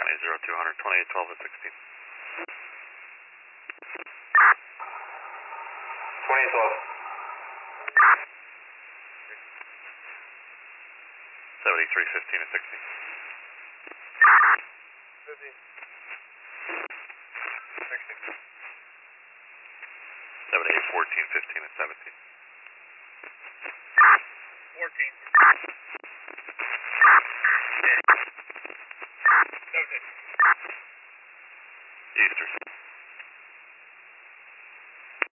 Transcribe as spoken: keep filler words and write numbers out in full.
County zero two hundred, twenty-eight twelve to sixteen. twenty-eight twelve. seventy-three fifteen to sixteen. fifteen. sixteen. seventy-eight fourteen fifteen and seventeen. fourteen. seventeen. Eastern.